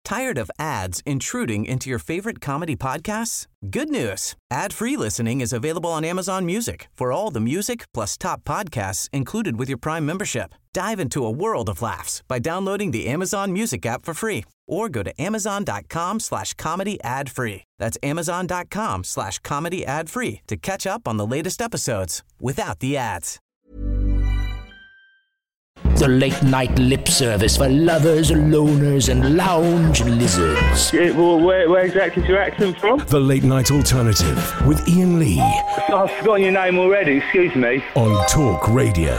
Tired of ads intruding into your favorite comedy podcasts? Good news. Ad-free listening is available on Amazon Music for all the music plus top podcasts included with your Prime membership. Dive into a world of laughs by downloading the Amazon Music app for free or go to amazon.com/comedy ad-free. That's amazon.com/comedy ad-free to catch up on the latest episodes without the ads. The late night lip service for lovers, loners, and lounge lizards. Yeah, well, where exactly is your accent from? The Late Night Alternative with Ian Lee. I've forgotten your name already, excuse me. On Talk Radio.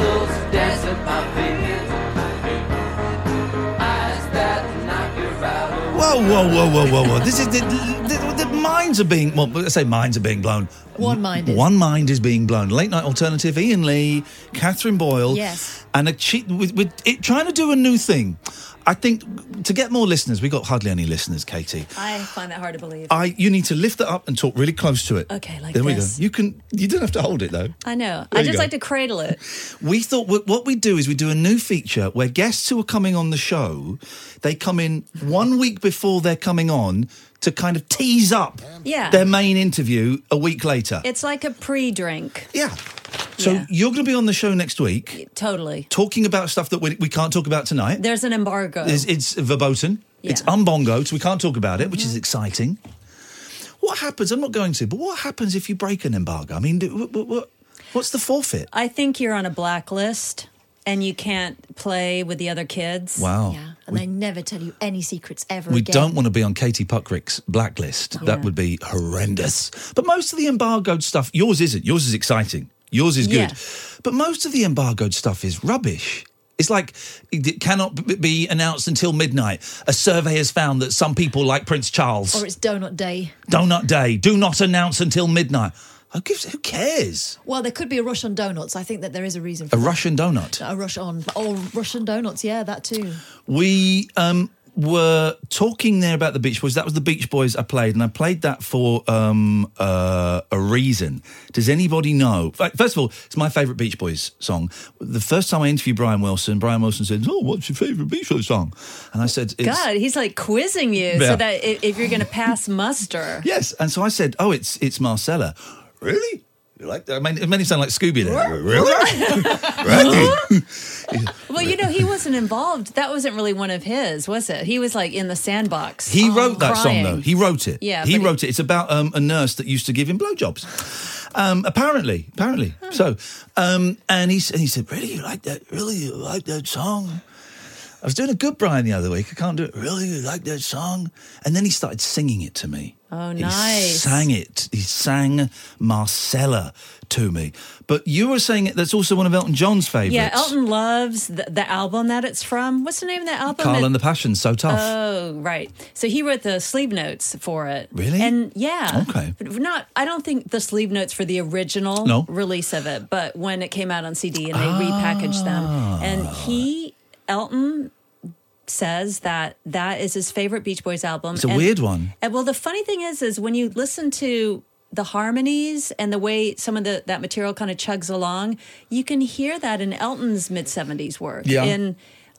Whoa. This is the minds are being, well, let's say minds are being blown. One mind is. One mind is being blown. Late Night Alternative, Ian Lee, Catherine Boyle. Yes. And with trying to do a new thing. I think to get more listeners, we got hardly any listeners, Katie. I find that hard to believe. You need to lift it up and talk really close to it. Okay, like there this. we go. You don't have to hold it though. I know. There I you just go. like to cradle it. We thought what we do is we do a new feature where guests who are coming on the show, they come in 1 week before they're coming on to kind of tease up their main interview a week later. It's like a pre-drink. Yeah. So you're going to be on the show next week. Totally. Talking about stuff that we can't talk about tonight. There's an embargo. It's verboten. Yeah. It's umbongo, so we can't talk about it, which is exciting. What happens, I'm not going to, but what happens if you break an embargo? I mean, what's the forfeit? I think you're on a blacklist and you can't play with the other kids. Wow. Yeah, and they never tell you any secrets ever We again. don't want to be on Katie Puckrick's blacklist. That would be horrendous. But most of the embargoed stuff, yours isn't. Yours is exciting. Yours is good. Yeah. But most of the embargoed stuff is rubbish. It's like, it cannot be announced until midnight. A survey has found that some people like Prince Charles. Or it's donut day. Donut day. Do not announce until midnight. Who cares? Well, there could be a rush on donuts. I think that there is a reason A for that. Russian donut. A rush on. Oh, Russian donuts. Yeah, that too. We were talking there about the Beach Boys. That was the Beach Boys I played, and I played that for a reason. Does anybody know? First of all, it's my favourite Beach Boys song. The first time I interviewed Brian Wilson said, "Oh, what's your favourite Beach Boys song?" And I said, God, he's like quizzing you so that if you're going to pass muster. Yes, and so I said, "Oh, it's Marcella." Really? You like that? I mean, it made him sound like Scooby there. Really? Well, he wasn't involved. That wasn't really one of his, was it? He was like in the sandbox. He wrote that crying. song, though. He wrote it. Yeah, he wrote it. It's about a nurse that used to give him blowjobs. Apparently. So, and he said, "Really, you like that? Really, you like that song?" I was doing a good Brian the other week. I can't do it. "Really, you like that song?" And then he started singing it to me. Oh, nice. He sang it. He sang Marcella to me. But you were saying it. That's also one of Elton John's favourites. Yeah, Elton loves the album that it's from. What's the name of that album? Carl and the Passion, So Tough. Oh, right. So he wrote the sleeve notes for it. Really? And yeah. Okay. But I don't think the sleeve notes for the original release of it, but when it came out on CD and they repackaged them. And Elton says that is his favorite Beach Boys album. It's a weird one. And well, the funny thing is when you listen to the harmonies and the way some of that material kind of chugs along, you can hear that in Elton's mid-70s work. Yeah. In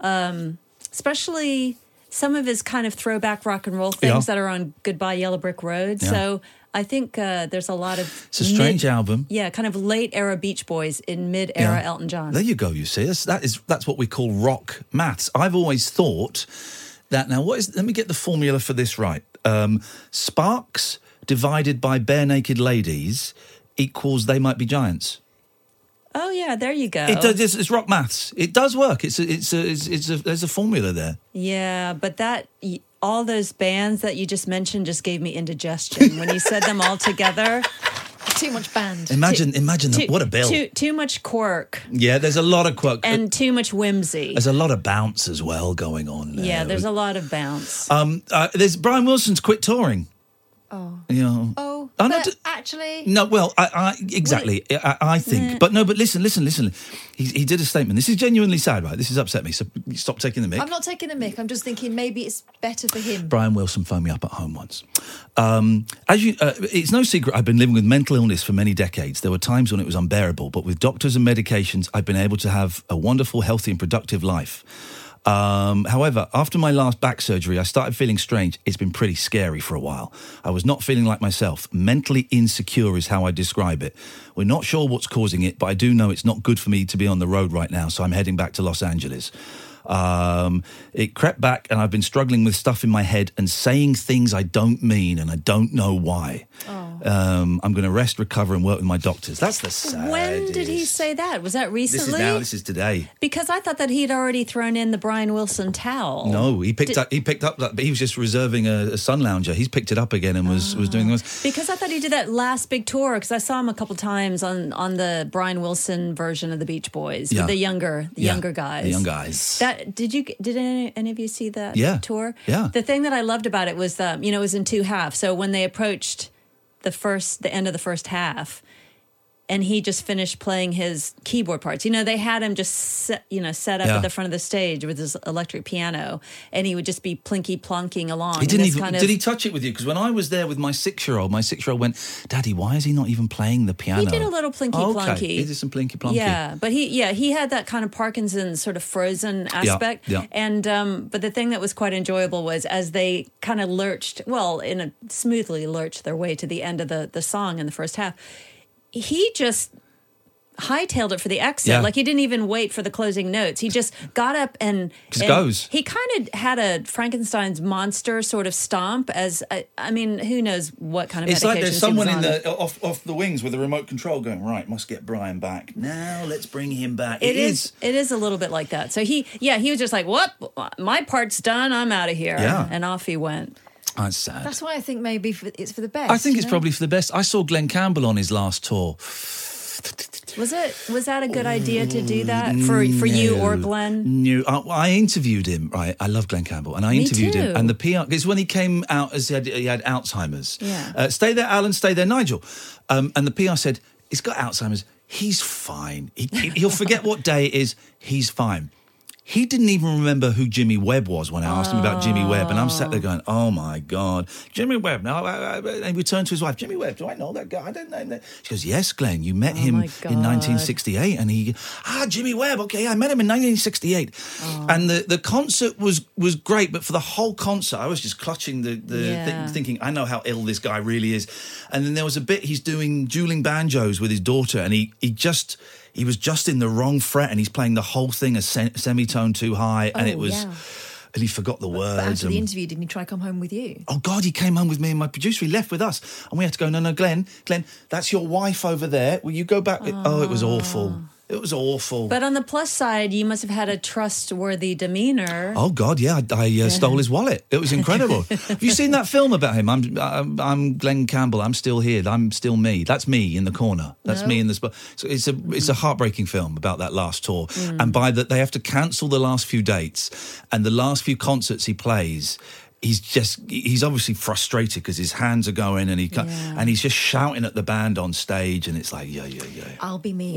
especially some of his kind of throwback rock and roll things that are on Goodbye Yellow Brick Road. Yeah. So I think there's a lot of... It's a strange album. Yeah, kind of late-era Beach Boys in mid-era Elton John. There you go, you see. That's what we call rock maths. I've always thought that... Now, let me get the formula for this right. Sparks divided by Bare Naked Ladies equals They Might Be Giants. Oh, yeah, there you go. It's rock maths. It does work. There's a formula there. Yeah, but all those bands that you just mentioned just gave me indigestion. When you said them all together... Too much band. Imagine that. What a bill. Too much quirk. Yeah, there's a lot of quirk. And too much whimsy. There's a lot of bounce as well going on there. Yeah, there's a lot of bounce. There's Brian Wilson's quit touring. Oh. You know. Oh, but but actually... No, well, exactly. I think. But no, but listen. He did a statement. This is genuinely sad, right? This has upset me, so stop taking the mic. I'm not taking the mic. I'm just thinking maybe it's better for him. Brian Wilson phoned me up at home once. It's no secret I've been living with mental illness for many decades. There were times when it was unbearable, but with doctors and medications, I've been able to have a wonderful, healthy and productive life. However, after my last back surgery, I started feeling strange. It's been pretty scary for a while. I was not feeling like myself. Mentally insecure is how I describe it. We're not sure what's causing it, but I do know it's not good for me to be on the road right now, so I'm heading back to Los Angeles. It crept back and I've been struggling with stuff in my head and saying things I don't mean and I don't know why. I'm going to rest, recover and work with my doctors. That's the saddest. When did he say that? Was that recently? This is today. Because I thought that he'd already thrown in the Brian Wilson towel. No, he picked up that, but he was just reserving a sun lounger. He's picked it up again and was doing this. Because I thought he did that last big tour, because I saw him a couple times on the Brian Wilson version of the Beach Boys with the younger guys. The young guys. Did any of you see that tour? Yeah. The thing that I loved about it was it was in two halves. So when they approached the end of the first half, and he just finished playing his keyboard parts. They had him just set up at the front of the stage with his electric piano, and he would just be plinky plonking along. He didn't even. Did he touch it with you? Because when I was there with my 6-year-old, went, "Daddy, why is he not even playing the piano?" He did a little plinky plonky. Okay. He did some plinky plonky. Yeah, but he had that kind of Parkinson's sort of frozen aspect. Yeah. And but the thing that was quite enjoyable was as they kind of smoothly lurched their way to the end of the song in the first half. He just hightailed it for the exit. Yeah. Like he didn't even wait for the closing notes. He just got up and goes. He kind of had a Frankenstein's monster sort of stomp. Who knows what kind of medications It's like there's someone he was on. off the wings with a remote control going, right, must get Brian back. Now let's bring him back. It is a little bit like that. So he was just like, "What? My part's done. I'm out of here." Yeah. And off he went. That's sad. That's why I think maybe it's for the best. I think it's probably for the best. I saw Glenn Campbell on his last tour. Was that a good idea to do that for you or Glenn? No, I interviewed him. Right, I love Glenn Campbell, and I interviewed him. And the PR, it's when he came out as he had Alzheimer's. Yeah. Stay there, Alan. Stay there, Nigel. And the PR said he's got Alzheimer's. He's fine. He'll forget what day it is. He's fine. He didn't even remember who Jimmy Webb was when I asked him about Jimmy Webb. And I'm sat there going, oh, my God, Jimmy Webb. Now, and he turned to his wife, Jimmy Webb, do I know that guy? I don't know that. She goes, yes, Glenn, you met him in 1968. And he, Jimmy Webb, okay, I met him in 1968. Oh. And the concert was great, but for the whole concert, I was just clutching the thing, thinking, I know how ill this guy really is. And then there was a bit, he's doing dueling banjos with his daughter, and he was just in the wrong fret, and he's playing the whole thing a semitone too high, and it was, and he forgot the words. But after the interview, didn't he try to come home with you? Oh God, he came home with me and my producer. He left with us, and we had to go. No, Glenn, that's your wife over there. Will you go back? Oh, it was awful. It was awful. But on the plus side, you must have had a trustworthy demeanor. Oh God, yeah, I stole his wallet. It was incredible. Have you seen that film about him? I'm Glenn Campbell. I'm still here. I'm still me. That's me in the corner. That's me in the spot. So it's a heartbreaking film about that last tour. And by that they have to cancel the last few dates and the last few concerts he plays. He's obviously frustrated because his hands are going and he's just shouting at the band on stage, and it's like, yeah. I'll be me.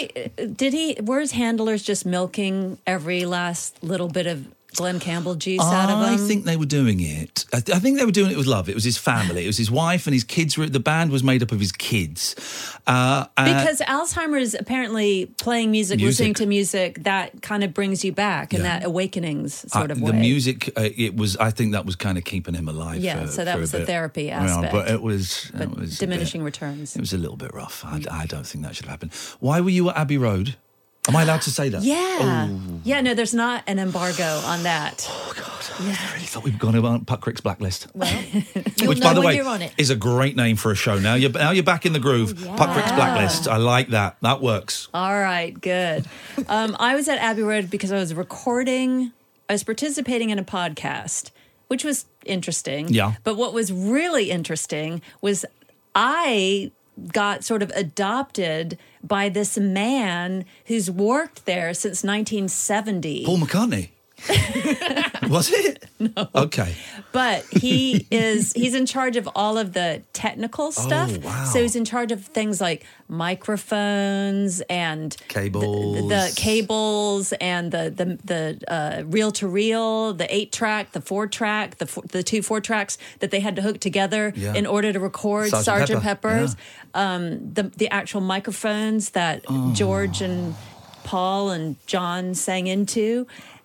Were his handlers just milking every last little bit of Glenn Campbell juice out of him? I think they were doing it. I think they were doing it with love. It was his family. It was his wife and his kids. The band was made up of his kids. Because Alzheimer's, apparently playing music, listening to music, that kind of brings you back in that awakenings sort of way. The music, I think that was kind of keeping him alive. Yeah, so that was the therapy aspect. But it was diminishing returns. It was a little bit rough. I don't think that should have happened. Why were you at Abbey Road? Am I allowed to say that? Yeah. Oh. Yeah, no, there's not an embargo on that. Oh, God. Yeah. I really thought we'd gone on Puck Crick's Blacklist. Well, which, by the way, is a great name for a show. Now you're back in the groove. Yeah. Puck Crick's Blacklist. I like that. That works. All right, good. I was at Abbey Road because I was participating in a podcast, which was interesting. Yeah. But what was really interesting was I got sort of adopted by this man who's worked there since 1970. Paul McCartney. Was it? No. Okay. But he's in charge of all of the technical stuff. Oh, wow. So he's in charge of things like microphones and cables, the cables and the reel-to-reel, the 8-track, the 4-track, the two 4-tracks that they had to hook together in order to record Sgt. Pepper's. Yeah. The actual microphones that George and Paul and John sang into.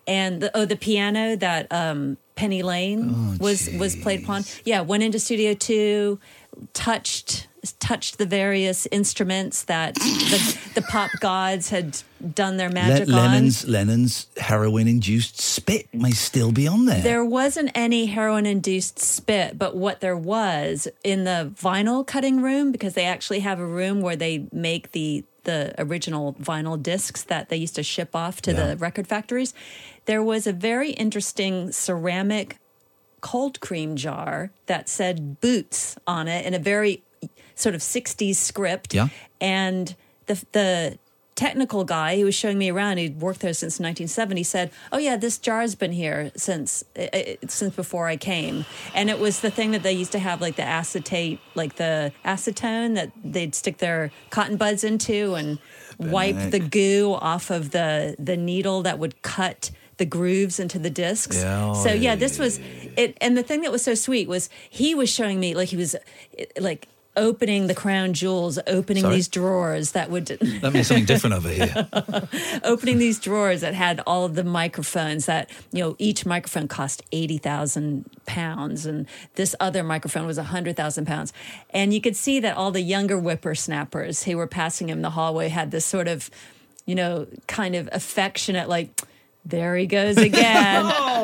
and the piano that Penny Lane was played upon. Yeah, went into Studio 2, touched the various instruments that the pop gods had done their magic on. Lennon's heroin-induced spit may still be on there. There wasn't any heroin-induced spit, but what there was in the vinyl cutting room, because they actually have a room where they make the original vinyl discs that they used to ship off to the record factories, there was a very interesting ceramic cold cream jar that said Boots on it in a very sort of 60s script. Yeah. And the technical guy who was showing me around, he'd worked there since 1970, said, "Oh yeah, this jar's been here since before I came." And it was the thing that they used to have, like the acetate, like the acetone that they'd stick their cotton buds into and wipe the goo off of the needle that would cut the grooves into the discs. Yeah, so yeah, this was it. And the thing that was so sweet was he was showing me, like he was like opening the crown jewels, opening these drawers that would... That means something different over here. Opening these drawers that had all of the microphones that, each microphone cost 80,000 pounds and this other microphone was 100,000 pounds. And you could see that all the younger whippersnappers who were passing him in the hallway had this sort of, kind of affectionate, like, there he goes again.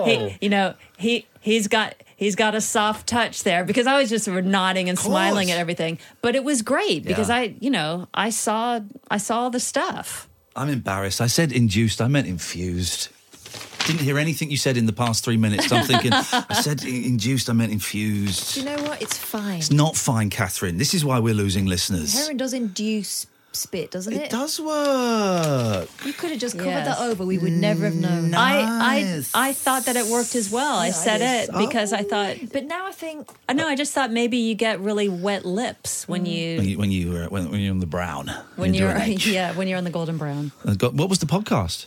He's got a soft touch there, because I was just sort of nodding and smiling at everything. But it was great because I saw the stuff. I'm embarrassed. I said induced. I meant infused. Didn't hear anything you said in the past 3 minutes. So I'm thinking, I said induced, I meant infused. Do you know what? It's fine. It's not fine, Catherine. This is why we're losing listeners. Heroin does induce spit, doesn't it? It does work. You could have just covered that over. We would never have known. Nice. I thought that it worked as well. I said it because I thought. But now I think. I just thought maybe you get really wet lips when you're on the brown. When you're on the golden brown. What was the podcast?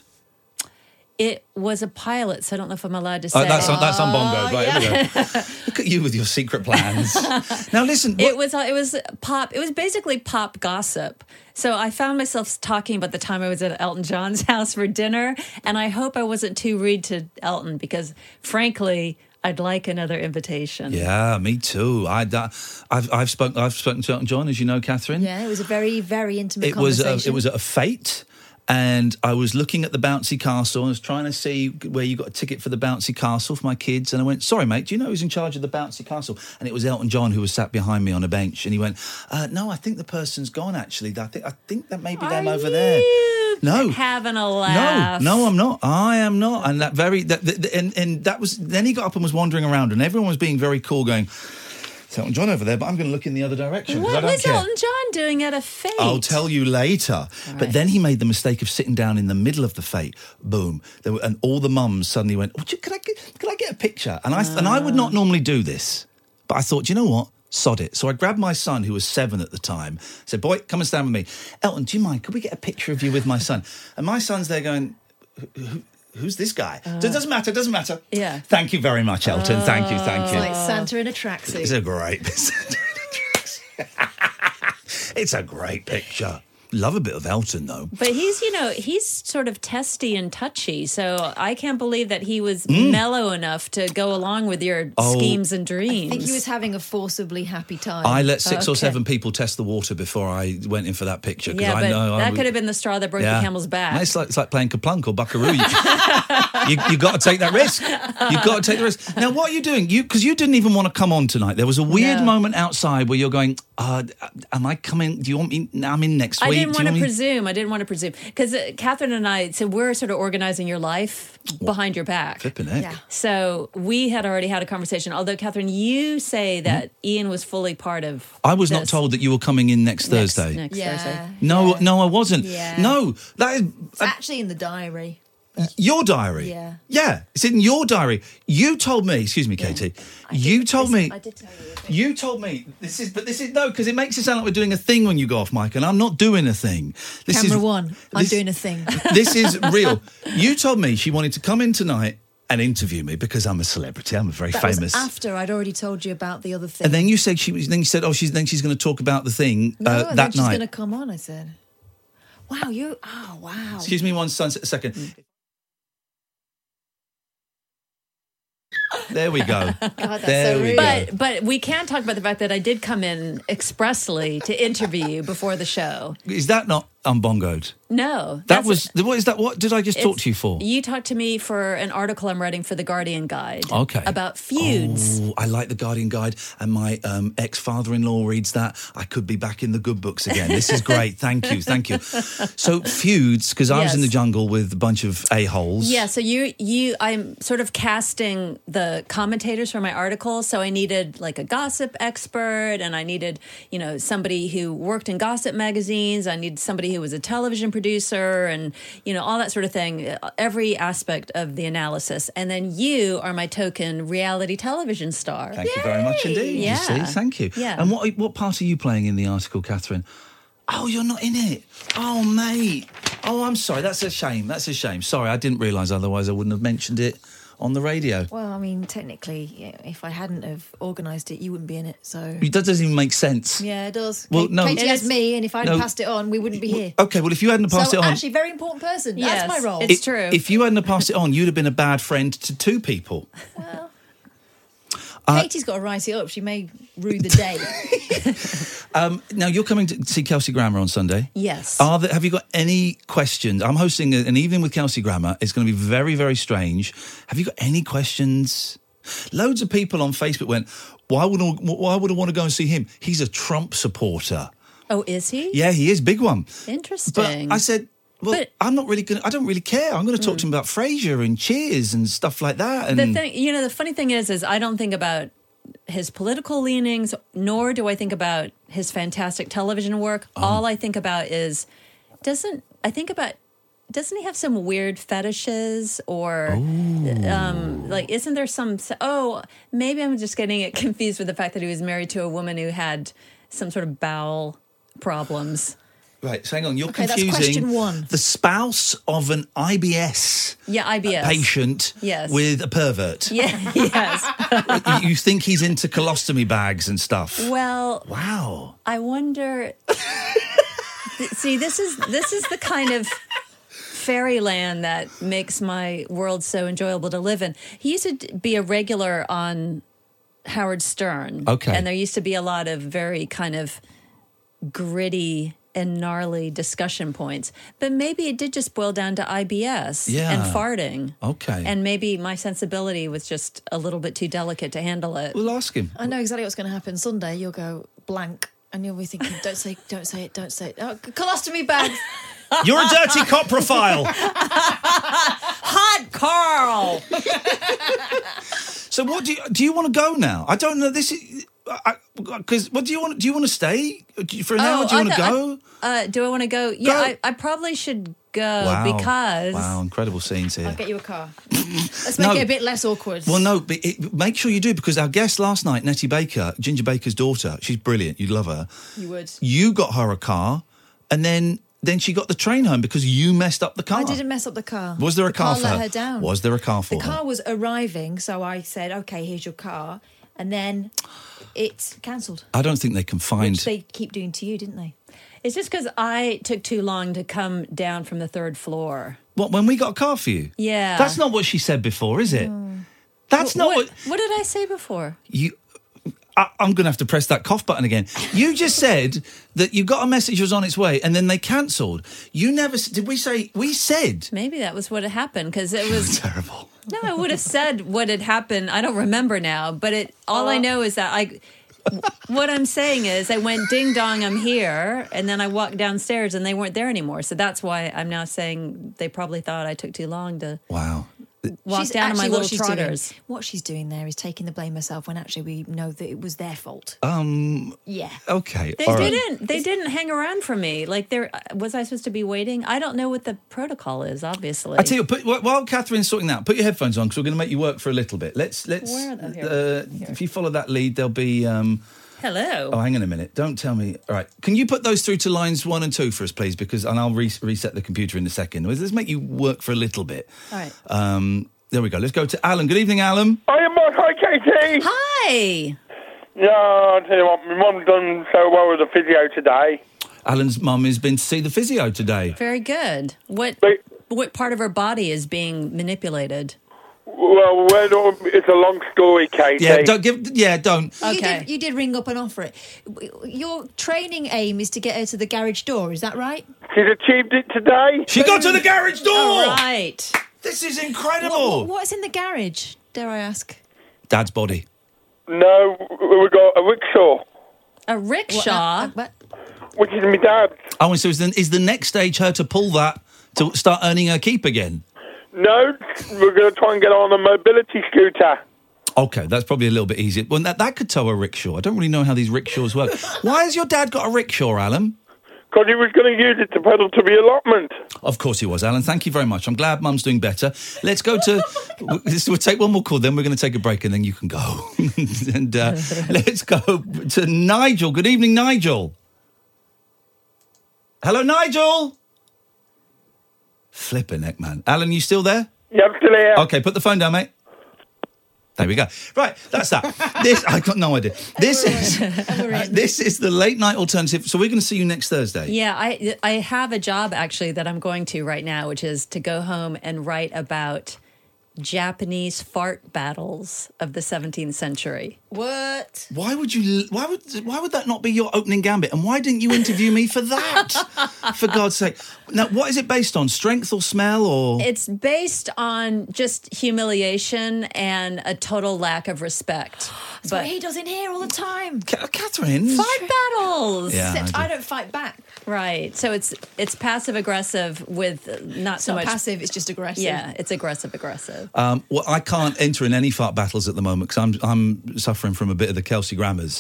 It was a pilot, so I don't know if I'm allowed to say. That's on Bongo. Right, here we go. Look at you with your secret plans. Now listen. It was pop. It was basically pop gossip. So I found myself talking about the time I was at Elton John's house for dinner, and I hope I wasn't too rude to Elton because, frankly, I'd like another invitation. Yeah, me too. I've spoken to Elton John, as you know, Catherine. Yeah, it was a very, very intimate conversation. It was at a fete. And I was looking at the bouncy castle and I was trying to see where you got a ticket for the bouncy castle for my kids. And I went, sorry, mate, do you know who's in charge of the bouncy castle? And it was Elton John, who was sat behind me on a bench. And he went, no, I think the person's gone, actually. I think that may be them over there. No. Having a laugh. No, I'm not. I am not. And that was, then he got up and was wandering around and everyone was being very cool going, it's Elton John over there, but I'm going to look in the other direction. What was Elton John doing at a fete? I'll tell you later. Right. But then he made the mistake of sitting down in the middle of the fete. Boom. and all the mums suddenly went, could I get a picture? And I would not normally do this. But I thought, you know what? Sod it. So I grabbed my son, who was 7 at the time, said, boy, come and stand with me. Elton, do you mind? Could we get a picture of you with my son? And my son's there going, who's this guy? So it doesn't matter. Yeah. Thank you very much, Elton. Thank you. It's like Santa in a tracksuit. It's a great It's a great picture. Love a bit of Elton, though. But he's sort of testy and touchy, so I can't believe that he was mellow enough to go along with your schemes and dreams. I think he was having a forcibly happy time. I let 6 or 7 people test the water before I went in for that picture. Yeah, I know that could have been the straw that broke the camel's back. It's like playing Kaplunk or Buckaroo. You got to take that risk. You've got to take the risk. Now, what are you doing? Because you didn't even want to come on tonight. There was a weird moment outside where you're going, am I coming? Do you want me? I'm in next week. I didn't want to presume. Because Catherine and I, so we're sort of organizing your life behind your back. Flipping it. Yeah. So we had already had a conversation. Although, Catherine, you say that Ian was fully part of I was not told that you were coming in next Thursday. Next Thursday. No, I wasn't. Yeah. No, that is... It's actually in the diary. Your diary? Yeah, it's in your diary. You told me, excuse me, Katie, I did tell you. You told me, this is no, because it makes it sound like we're doing a thing when you go off mic, and I'm not doing a thing. Camera one, I'm doing a thing. This is real. You told me she wanted to come in tonight and interview me because I'm a celebrity. I'm a very famous. Was after I'd already told you about the other thing. And then you said she's going to talk about the thing that then she's night. going to come on, I said. Wow, wow. Excuse me one second. There we go. God, that's There so we rude. go. But we can talk about the fact that I did come in expressly to interview you before the show. Is that not unbongoed? No. That was... What is that? What did I just talk to you for? You talked to me for an article I'm writing for The Guardian Guide. Okay. About feuds. Oh, I like The Guardian Guide, and my ex-father-in-law reads that. I could be back in the good books again. This is great. Thank you. So feuds, because I was in the jungle with a bunch of a-holes. Yeah, so I'm sort of casting the commentators for my article, so I needed like a gossip expert, and I needed, somebody who worked in gossip magazines. I needed somebody who was a television producer, and, all that sort of thing, every aspect of the analysis. And then you are my token reality television star. Thank you very much indeed. Yeah. You see, thank you. Yeah. And what part are you playing in the article, Catherine? Oh, you're not in it. Oh, mate. Oh, I'm sorry. That's a shame. Sorry, I didn't realise. Otherwise, I wouldn't have mentioned it on the radio. Well, I mean, technically, if I hadn't have organised it, you wouldn't be in it. So That doesn't even make sense. yeah, it does. Well, no. Katie has me, and if I'd No. passed it on, we wouldn't be here. Okay, well, if you hadn't passed So it on... actually, very important person. Yes, That's my role. it's true. If you hadn't have passed it on, you'd have been a bad friend to two people. Well, Katie's got to write it up. She may rue the day. Now, you're coming to see Kelsey Grammer on Sunday. Yes. Have you got any questions? I'm hosting an evening with Kelsey Grammer. It's going to be very, very strange. Have you got any questions? Loads of people on Facebook went, why would I want to go and see him? He's a Trump supporter. Oh, is he? Yeah, he is. Big one. Interesting. But I said, I'm not really going to... I don't really care. I'm going to talk to him about Frasier and Cheers and stuff like that. And the funny thing is I don't think about his political leanings, nor do I think about his fantastic television work. All I think about is, doesn't he have some weird fetishes or, isn't there some, maybe I'm just getting it confused with the fact that he was married to a woman who had some sort of bowel problems. Right, so hang on. You're Okay, that's confusing question one. the spouse of an IBS patient with a pervert. Yeah, yes. You think he's into colostomy bags and stuff. Well, wow. I wonder. See, this is the kind of fairyland that makes my world so enjoyable to live in. He used to be a regular on Howard Stern. Okay. And there used to be a lot of very kind of gritty and gnarly discussion points. But maybe it did just boil down to IBS and farting. Okay. And maybe my sensibility was just a little bit too delicate to handle it. We'll ask him. I know exactly what's going to happen. Sunday, you'll go blank, and you'll be thinking, don't say it. Oh, colostomy bag. You're a dirty cop profile. Hot Carl! So what do you want to go now? I don't know. This is... Because what do you want? Do you want to stay for an hour? Do you want to go? Do I want to go? Yeah, I probably should go because... Wow, incredible scenes here. I'll get you a car. Let's make it a bit less awkward. Well, no, but make sure you do, because our guest last night, Nettie Baker, Ginger Baker's daughter, she's brilliant. You'd love her. You would. You got her a car, and then she got the train home because you messed up the car. I didn't mess up the car. Was there a car for her? let her down. Was there a car for her? The car was arriving, so I said, okay, here's your car. And then it's cancelled. I don't think they can find... Which they keep doing to you, didn't they? It's just because I took too long to come down from the third floor. What, when we got a car for you? Yeah. That's not what she said before, is it? That's not what... What did I say before? I'm going to have to press that cough button again. You just said that you got a message was on its way and then they cancelled. You never... Did we say... We said... Maybe that was what had happened, because it was... Terrible. No, I would have said what had happened. I don't remember now, but all I know is that what I'm saying is I went ding dong, I'm here, and then I walked downstairs and they weren't there anymore. So that's why I'm now saying they probably thought I took too long to walk down to my little trotters. What she's doing there is taking the blame herself when actually we know that it was their fault. Yeah. Okay. They didn't hang around for me. Like, was I supposed to be waiting? I don't know what the protocol is, obviously. I tell you, while Catherine's sorting that, put your headphones on because we're going to make you work for a little bit. Let's. Where are they? Here. If you follow that lead, there'll be. Hello. Oh, hang on a minute. Don't tell me. All right. Can you put those through to lines 1 and 2 for us, please? And I'll reset the computer in a second. Let's make you work for a little bit. All right. There we go. Let's go to Alan. Good evening, Alan. Hiya, Mark. Hi, Katie. Hi. Yeah, I'll tell you what, my mum done so well with the physio today. Alan's mum has been to see the physio today. Very good. What part of her body is being manipulated? Well, it's a long story, Katie. Don't. Okay. You did ring up and offer it. Your training aim is to get her to the garage door, is that right? She's achieved it today. She got to the garage door! All right. This is incredible. What's in the garage, dare I ask? Dad's body. No, we got a rickshaw. A rickshaw? Which is my dad's. Oh, and so is the next stage her to pull that to start earning her keep again? No, we're going to try and get on a mobility scooter. Okay, that's probably a little bit easier. Well, that could tow a rickshaw. I don't really know how these rickshaws work. Why has your dad got a rickshaw, Alan? Because he was going to use it to pedal to the allotment. Of course he was, Alan. Thank you very much. I'm glad Mum's doing better. Let's go to... we'll take one more call, then we're going to take a break and then you can go. And let's go to Nigel. Good evening, Nigel. Hello, Nigel. Flipping heck, man. Alan, you still there? Yeah, I'm still here. Okay, put the phone down, mate. There we go. Right, that's that. I got no idea. This is the late night alternative. So we're going to see you next Thursday. Yeah, I have a job actually that I'm going to right now, which is to go home and write about Japanese fart battles of the 17th century. What? Why would that not be your opening gambit? And why didn't you interview me for that? For God's sake. Now, what is it based on? Strength or smell or? It's based on just humiliation and a total lack of respect. That's what he does in here all the time. Catherine. Fart battles. Yeah, Except I don't fight back. Right. So it's passive aggressive with not so It's not much passive, it's just aggressive. Yeah, it's aggressive. Well, I can't enter in any fart battles at the moment because I'm suffering from a bit of the Kelsey Grammars.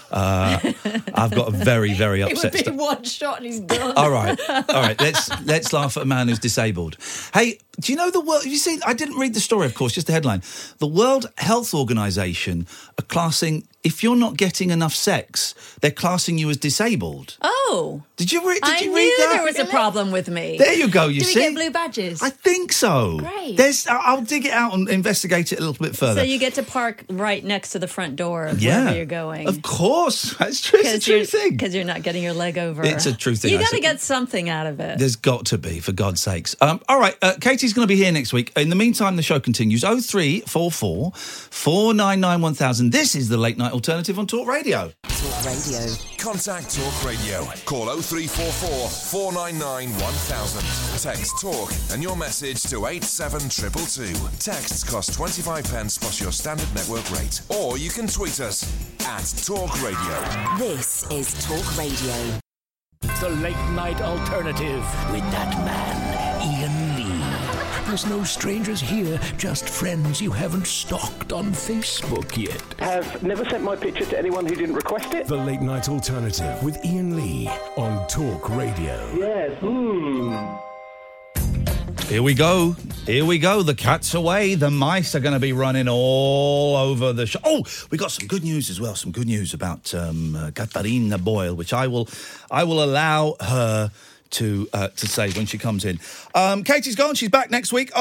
I've got a very, very upset. It would be one shot and he's done. All right. Let's laugh at a man who's disabled. Hey, do you know the world? You see, I didn't read the story, of course, just the headline. The World Health Organization are classing, if you're not getting enough sex, they're classing you as disabled. Oh. Did you read that? I knew there was a problem with me. There you go, Do we see. get blue badges? I think so. Great. I'll dig it out and investigate it a little bit further. So you get to park right next to the front door of wherever you're going. Of course. That's true. It's a true thing. Because you're not getting your leg over. It's a true thing. You got to get something out of it. There's got to be, for God's sakes. All right, Katie's going to be here next week. In the meantime, the show continues. 0344 499 1000. This is the Late Night Alternative on Talk Radio. Talk Radio. Contact Talk Radio. Call 0344 499 1000. Text Talk and your message to 87222. Texts cost 25 pence plus your standard network rate. Or you can tweet us at Talk Radio. This is Talk Radio. The Late Night Alternative with that man, Ian Lee. There's no strangers here, just friends you haven't stalked on Facebook yet. Have never sent my picture to anyone who didn't request it. The Late Night Alternative with Ian Lee on Talk Radio. Yes. Here we go. The cat's away. The mice are going to be running all over the show. Oh, we got some good news as well. Some good news about Katharina Boyle, which I will allow her to say when she comes in. Katie's gone. She's back next week.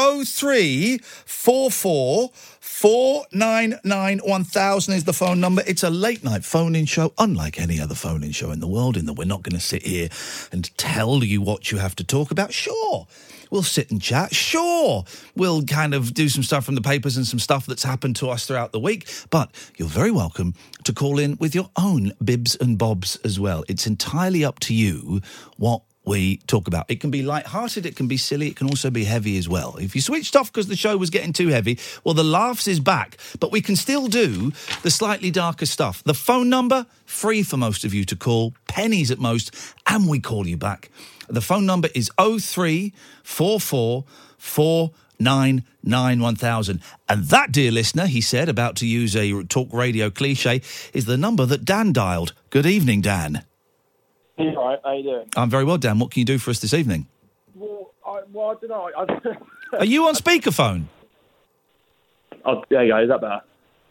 0344 499 1000 is the phone number. It's a late night phone-in show, unlike any other phone-in show in the world, in that we're not going to sit here and tell you what you have to talk about. Sure, we'll sit and chat. Sure, we'll kind of do some stuff from the papers and some stuff that's happened to us throughout the week. But you're very welcome to call in with your own bibs and bobs as well. It's entirely up to you what we talk about. It can be light-hearted, it can be silly, it can also be heavy as well. If you switched off because the show was getting too heavy, well, the laughs is back, but we can still do the slightly darker stuff. The phone number, free for most of you to call, pennies at most, and we call you back. The phone number is 0344 499 1000. And that, dear listener, he said, about to use a Talk Radio cliche, is the number that Dan dialed. Good evening, Dan. Yeah, all right, how you doing? I'm very well, Dan. What can you do for us this evening? Well, I don't know. Are you on speakerphone? Oh, there you go. Is that better?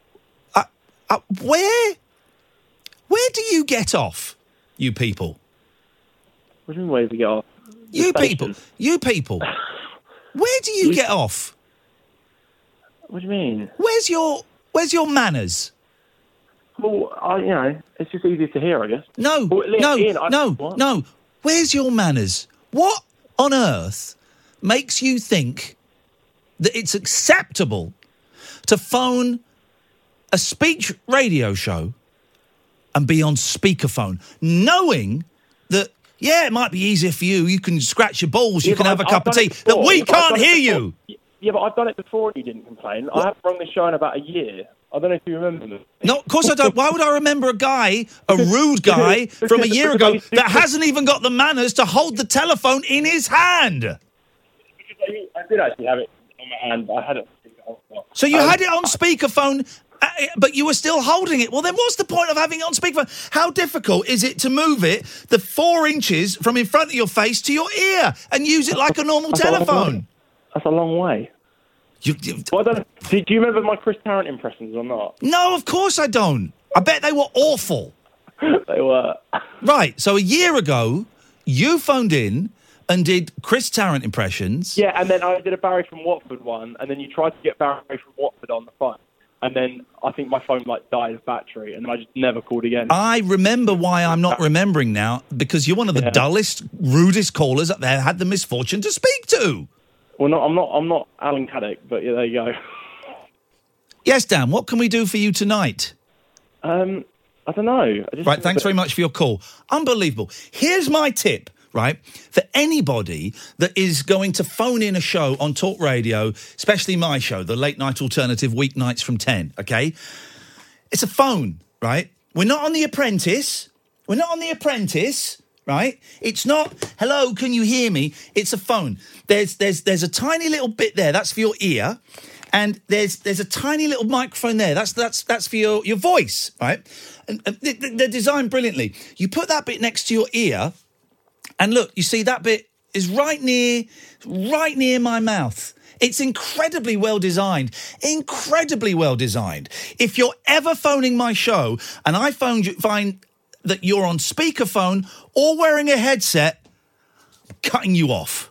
Where do you get off, you people? What do you mean, where do you get off? You people. Where do you get off? What do you mean? Where's your manners? Well, it's just easier to hear, I guess. No. Where's your manners? What on earth makes you think that it's acceptable to phone a speech radio show and be on speakerphone, knowing that, yeah, it might be easier for you. You can scratch your balls, you can have a cup of tea, that we can't hear you. Yeah, but I've done it before and you didn't complain. I haven't rung this show in about a year. I don't know if you remember me. No, of course I don't. Why would I remember a guy, a rude guy from a year ago that hasn't even got the manners to hold the telephone in his hand? I did actually have it on my hand, but I had it. So you had it on speakerphone, but you were still holding it. Well, then what's the point of having it on speakerphone? How difficult is it to move it the 4 inches from in front of your face to your ear and use it like a normal telephone? That's a long way. Do you remember my Chris Tarrant impressions or not? No, of course I don't. I bet they were awful. They were. Right, so a year ago, you phoned in and did Chris Tarrant impressions. Yeah, and then I did a Barry from Watford one, and then you tried to get Barry from Watford on the phone. And then I think my phone died of battery, and I just never called again. I remember why I'm not remembering now, because you're one of the dullest, rudest callers that they had the misfortune to speak to. Well, I'm not Alan Caddick, but yeah, there you go. Yes, Dan, what can we do for you tonight? I don't know. Right, thanks very much for your call. Unbelievable. Here's my tip, right, for anybody that is going to phone in a show on Talk Radio, especially my show, the Late Night Alternative, weeknights from 10, okay? It's a phone, right? We're not on The Apprentice. Right? It's not, hello, can you hear me? It's a phone. There's a tiny little bit there, that's for your ear, and there's a tiny little microphone there, that's for your voice, right? And they're designed brilliantly. You put that bit next to your ear, and look, you see that bit is right near my mouth. It's incredibly well designed. If you're ever phoning my show and I find that you're on speakerphone or wearing a headset, I'm cutting you off.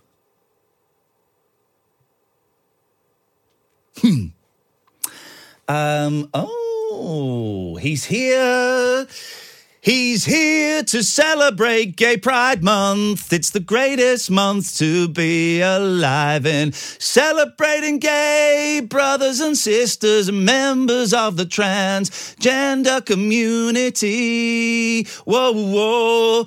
He's here. He's here to celebrate Gay Pride Month. It's the greatest month to be alive in. Celebrating gay brothers and sisters and members of the transgender community. Whoa, whoa.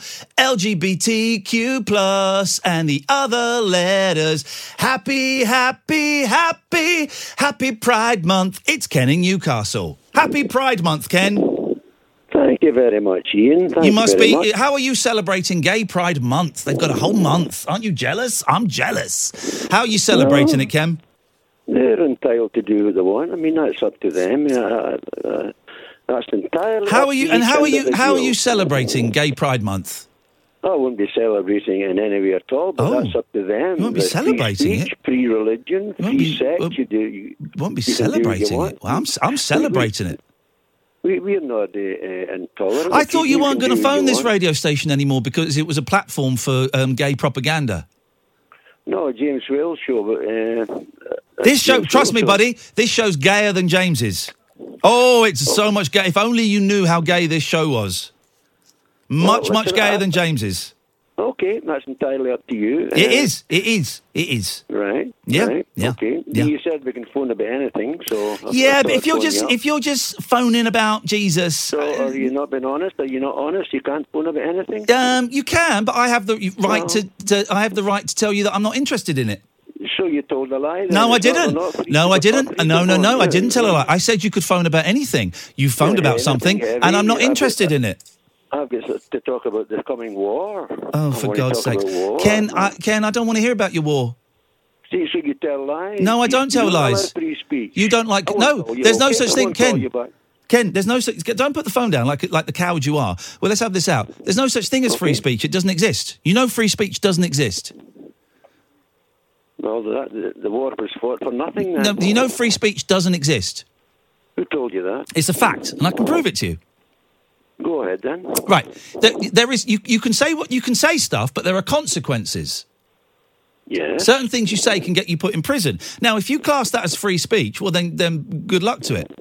LGBTQ plus and the other letters. Happy, happy, happy, happy Pride Month. It's Ken in Newcastle. Happy Pride Month, Ken. Thank you very much, Ian. You must be. How are you celebrating Gay Pride Month? They've got a whole month. Aren't you jealous? I'm jealous. How are you celebrating it, Ken? They're entitled to do what they want. I mean, that's up to them. That's entirely. How are you celebrating Gay Pride Month? I won't be celebrating it in any way at all, but that's up to them. You won't be celebrating it? Free religion, free sex. You won't be celebrating it. Well, I'm celebrating it. We're not intolerant. I thought you weren't going to phone this radio station anymore because it was a platform for gay propaganda. No, James Wales show. But, this show, trust me, buddy, this show's gayer than James's. Oh, it's so much gay. If only you knew how gay this show was. Much gayer than James's. Okay, that's entirely up to you. It is. Right. Yeah. Right. Yeah. Okay. Yeah. You said we can phone about anything, so. Yeah, but if you're just phoning about Jesus. So are you not being honest? Are you not honest? You can't phone about anything. You can, but I have the right to I have the right to tell you that I'm not interested in it. So you told a lie? No, I didn't. No, I didn't. No, I didn't tell a lie. I said you could phone about anything. You phoned about something, and I'm not interested in it. I've got to talk about the coming war. Oh, for God's sake. Ken, I don't want to hear about your war. See, so you tell lies? No, I don't tell lies. Free speech. You don't like... No, there's no such thing, Ken. Ken, there's no such... Don't put the phone down like the coward you are. Well, let's have this out. There's no such thing as free speech. It doesn't exist. You know free speech doesn't exist. Well, the war was fought for nothing. No, you know free speech doesn't exist. Who told you that? It's a fact, and I can prove it to you. Go ahead, then. Right. There is... You can say what you can say stuff, but there are consequences. Yeah. Certain things you say can get you put in prison. Now, if you class that as free speech, well, then good luck to it.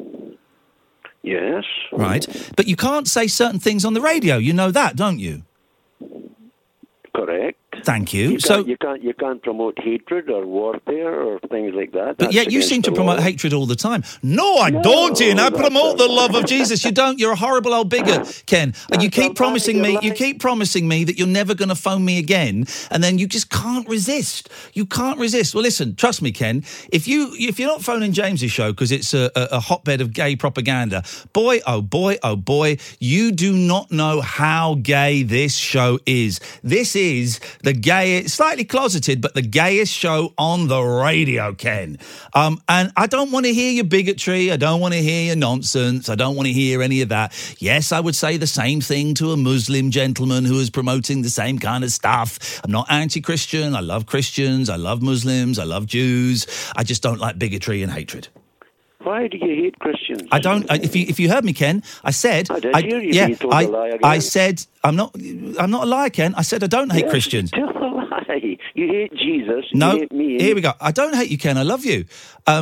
Yes. Right. But you can't say certain things on the radio. You know that, don't you? Correct. Thank you. You can't promote hatred or warfare or things like that. But yet you seem to promote hatred all the time. No, I don't, Ian. I promote the love of Jesus. You don't. You're a horrible old bigot, Ken. And you keep promising me. You keep promising me that you're never going to phone me again, and then you just can't resist. You can't resist. Well, listen. Trust me, Ken. If you're not phoning James's show because it's a hotbed of gay propaganda, boy, oh boy, you do not know how gay this show is. This is the gayest, slightly closeted, but the gayest show on the radio, Ken. And I don't want to hear your bigotry. I don't want to hear your nonsense. I don't want to hear any of that. Yes, I would say the same thing to a Muslim gentleman who is promoting the same kind of stuff. I'm not anti-Christian. I love Christians. I love Muslims. I love Jews. I just don't like bigotry and hatred. Why do you hate Christians? I don't. If you heard me, Ken, I said. I did hear you. You told a lie again. I said I'm not a liar, Ken. I said I don't hate Christians. Tell a lie. You hate Jesus. No. You hate me. Here we go. I don't hate you, Ken. I love you.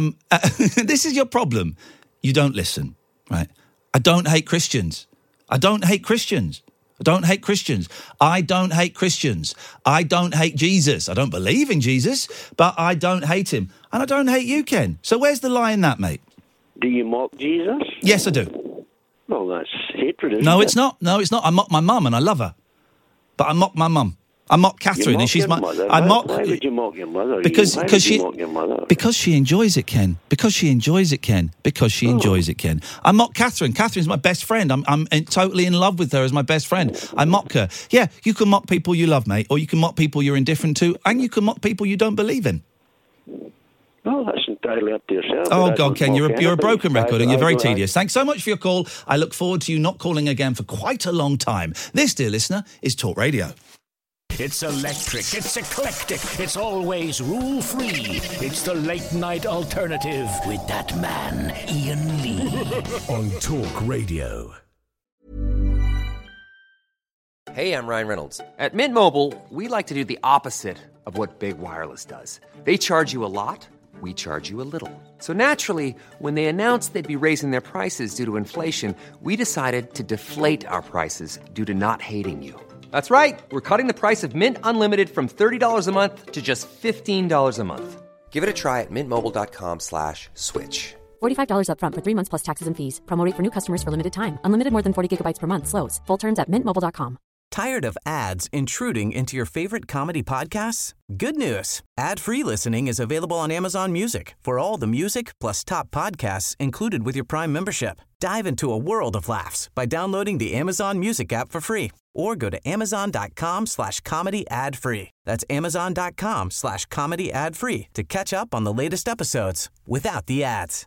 This is your problem. You don't listen, right? I don't hate Christians. I don't hate Christians. I don't hate Christians. I don't hate Christians. I don't hate Jesus. I don't believe in Jesus, but I don't hate him. And I don't hate you, Ken. So where's the lie in that, mate? Do you mock Jesus? Yes, I do. Well, that's hatred, isn't it? No, it's not. No, it's not. I mock my mum and I love her. But I mock my mum. I mock Catherine, and she's my. Mother. I mock. Why would you mock your mother? Because she. Mock your mother? Because she enjoys it, Ken. Because she enjoys it, Ken. Because she enjoys it, Ken. I mock Catherine. Catherine's my best friend. I'm totally in love with her as my best friend. I mock her. Yeah, you can mock people you love, mate, or you can mock people you're indifferent to, and you can mock people you don't believe in. Well, that's entirely up to yourself. Oh, God, Ken, you're a broken record and you're very tedious. Thanks so much for your call. I look forward to you not calling again for quite a long time. This, dear listener, is Talk Radio. It's electric, it's eclectic, it's always rule-free. It's the late-night alternative with that man, Ian Lee. On Talk Radio. Hey, I'm Ryan Reynolds. At Mint Mobile, we like to do the opposite of what Big Wireless does. They charge you a lot, we charge you a little. So naturally, when they announced they'd be raising their prices due to inflation, we decided to deflate our prices due to not hating you. That's right. We're cutting the price of Mint Unlimited from $30 a month to just $15 a month. Give it a try at mintmobile.com/switch. $45 up front for 3 months plus taxes and fees. Promo rate for new customers for limited time. Unlimited more than 40 gigabytes per month. Slows full terms at mintmobile.com. Tired of ads intruding into your favorite comedy podcasts? Good news. Ad-free listening is available on Amazon Music for all the music plus top podcasts included with your Prime membership. Dive into a world of laughs by downloading the Amazon Music app for free or go to amazon.com/comedy ad-free. That's amazon.com/comedy ad-free to catch up on the latest episodes without the ads.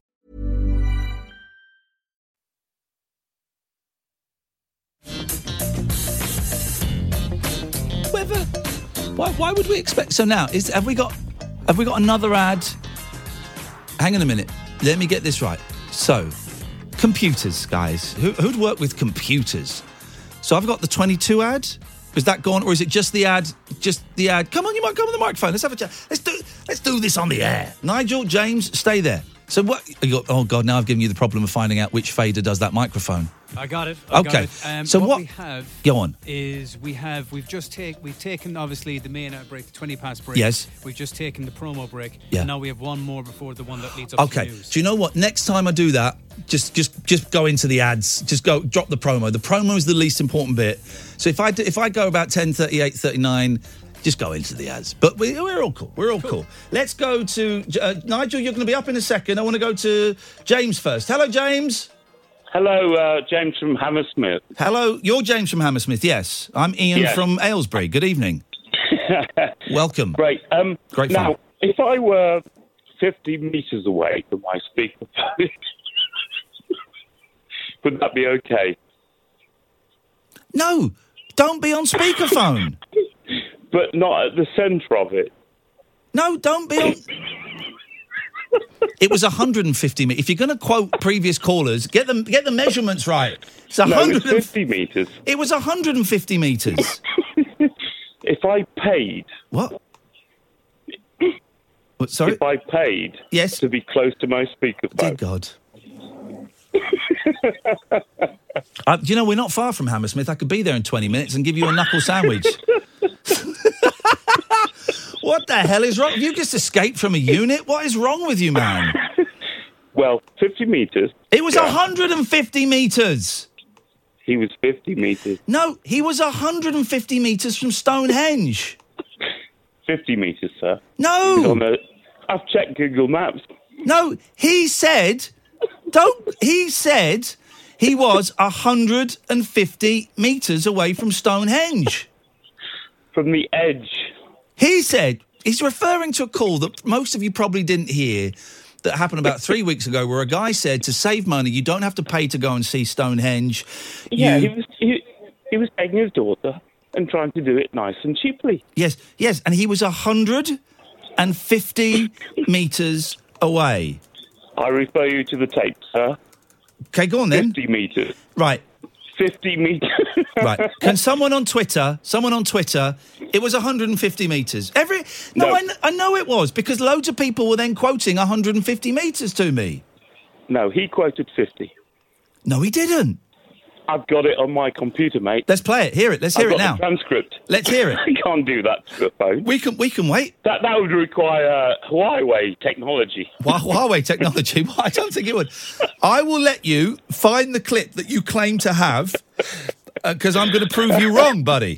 Why would we expect? So now, have we got another ad? Hang on a minute. Let me get this right. So, computers, guys. Who'd work with computers? So I've got the 22 ad. Is that gone, or is it just the ad? Just the ad. Come on, you might come on the microphone. Let's have a chat. Let's do this on the air. Nigel, James, stay there. So what? Oh God! Now I've given you the problem of finding out which fader does that microphone. I got it. Okay. So what we have? Go on. Is we've taken obviously the main ad break, the 20 past break. Yes. We've just taken the promo break. Yeah. And now we have one more before the one that leads up to the news. Do you know what? Next time I do that, just go into the ads. Just drop the promo. The promo is the least important bit. So if I go about 10:38, 39. Just go into the ads. But we're all cool. We're all cool. Let's go to... Nigel, you're going to be up in a second. I want to go to James first. Hello, James. Hello, James from Hammersmith. Hello, you're James from Hammersmith, yes. I'm Ian from Aylesbury. Good evening. Welcome. Great. Great fun. Now, if I were 50 metres away from my speakerphone, would that be okay? No, don't be on speakerphone. But not at the centre of it. No, don't be on... It was 150 metres. If you're going to quote previous callers, get the measurements right. It's 150 metres. It was 150 metres. If I paid... What? Sorry? If I paid to be close to my speakerphone. Dear God. Do you know, we're not far from Hammersmith. I could be there in 20 minutes and give you a knuckle sandwich. What the hell is wrong? You just escaped from a unit? What is wrong with you, man? Well, 50 metres. It was 150 metres. He was 50 metres. No, he was 150 metres from Stonehenge. 50 metres, sir. No. I've checked Google Maps. No, he said... He said he was 150 metres away from Stonehenge. From the edge. He said... He's referring to a call that most of you probably didn't hear that happened about 3 weeks ago where a guy said to save money, you don't have to pay to go and see Stonehenge. Yeah, he was taking his daughter and trying to do it nice and cheaply. Yes, and he was 150 metres away. I refer you to the tape, sir. Okay, go on then. 50 metres. Right. 50 metres. Right. Can someone on Twitter, it was 150 metres. No. I know it was, because loads of people were then quoting 150 metres to me. No, he quoted 50. No, he didn't. I've got it on my computer, mate. Let's play it. Hear it. Let's hear it now. I've got the transcript. Let's hear it. I can't do that to a phone. We can wait. That would require Huawei technology. Huawei technology? Well, I don't think it would. I will let you find the clip that you claim to have, because I'm going to prove you wrong, buddy.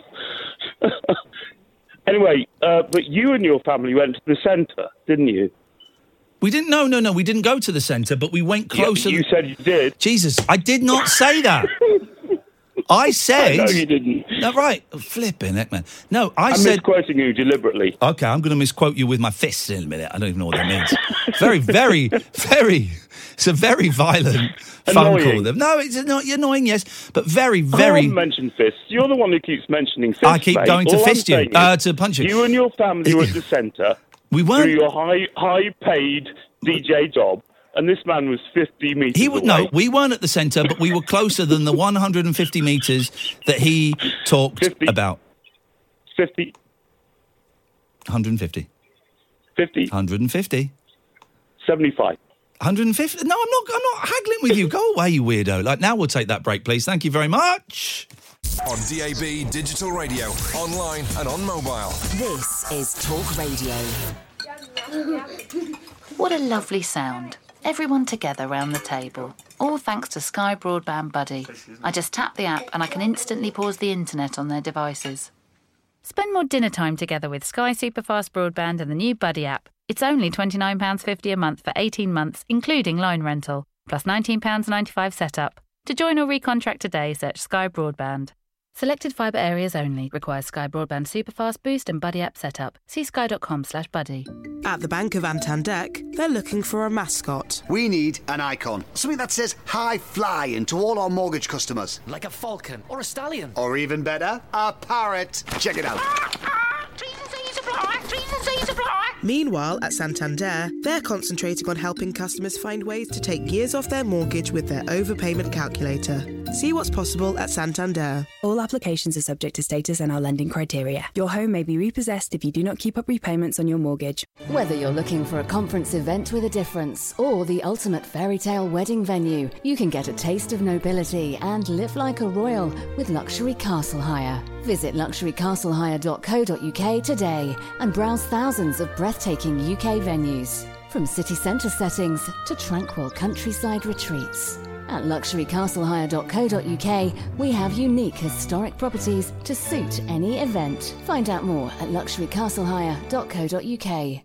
Anyway, but you and your family went to the centre, didn't you? We didn't. No, we didn't go to the centre, but we went closer. Yeah, you said you did. Jesus, I did not say that. I said... No, you didn't. No, right. Flipping heck, man. No, I'm misquoting you deliberately. Okay, I'm going to misquote you with my fists in a minute. I don't even know what that means. Very, very, very... It's a very violent phone call. No, it's not annoying, yes, but very, very... I haven't mentioned fists. You're the one who keeps mentioning fists, I keep going to fist you, to punch you. You and your family were at the centre. We weren't... Through your high-paid DJ job, and this man was 50 metres away. No, we weren't at the centre, but we were closer than the 150 metres that he talked about. 50. 150. 50. 150. 75. 150. No, I'm not haggling with you. Go away, you weirdo. Now we'll take that break, please. Thank you very much. On DAB, digital radio, online and on mobile. This is Talk Radio. What a lovely sound. Everyone together round the table. All thanks to Sky Broadband Buddy. I just tap the app and I can instantly pause the internet on their devices. Spend more dinner time together with Sky Superfast Broadband and the new Buddy app. It's only £29.50 a month for 18 months, including line rental, plus £19.95 setup. To join or recontract today, search Sky Broadband. Selected fibre areas only. Requires Sky Broadband Superfast Boost and Buddy app setup. See sky.com/buddy. At the Bank of Antandek, they're looking for a mascot. We need an icon. Something that says high flying to all our mortgage customers. Like a falcon or a stallion. Or even better, a parrot. Check it out. Meanwhile, at Santander, they're concentrating on helping customers find ways to take years off their mortgage with their overpayment calculator. See what's possible at Santander. All applications are subject to status and our lending criteria. Your home may be repossessed if you do not keep up repayments on your mortgage. Whether you're looking for a conference event with a difference or the ultimate fairy tale wedding venue, you can get a taste of nobility and live like a royal with Luxury Castle Hire. Visit luxurycastlehire.co.uk today and browse thousands of breathtaking UK venues, from city centre settings to tranquil countryside retreats. At luxurycastlehire.co.uk, we have unique historic properties to suit any event. Find out more at luxurycastlehire.co.uk.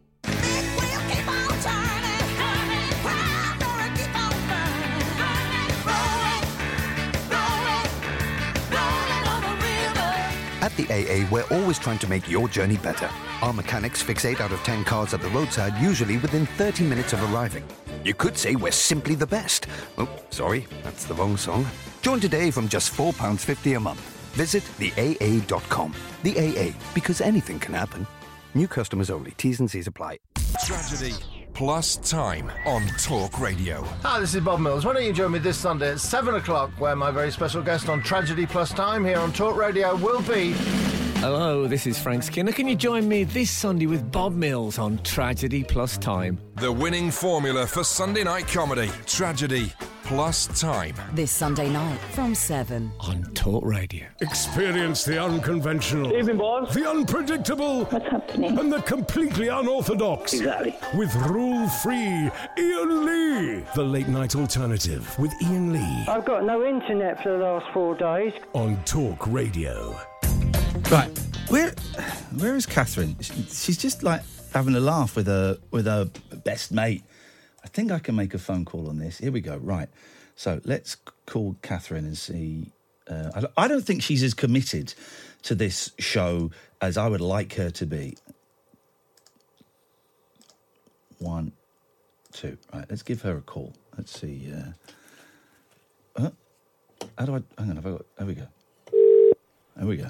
At the AA, we're always trying to make your journey better. Our mechanics fix 8 out of 10 cars at the roadside, usually within 30 minutes of arriving. You could say we're simply the best. Oh, sorry, that's the wrong song. Join today from just £4.50 a month. Visit theaa.com. The AA, because anything can happen. New customers only. T's and C's apply. Tragedy plus time on Talk Radio. Hi, this is Bob Mills. Why don't you join me this Sunday at 7 o'clock, where my very special guest on Tragedy Plus Time here on Talk Radio will be... Hello, this is Frank Skinner. Can you join me this Sunday with Bob Mills on Tragedy Plus Time? The winning formula for Sunday night comedy. Tragedy plus time. This Sunday night from 7 on Talk Radio. Experience the unconventional, Evening, boss. the unpredictable, What's happening? and the completely unorthodox. Exactly. With rule-free Ian Lee. The Late Night Alternative with Ian Lee I've got no internet for the last 4 days. on Talk Radio. Right, where is Catherine? She's just like having a laugh with her best mate. I think I can make a phone call on this. Here we go. Right, so let's call Catherine and see. I don't think she's as committed to this show as I would like her to be. 1, 2. Right, let's give her a call. Let's see. How do I? Hang on. There we go. There we go.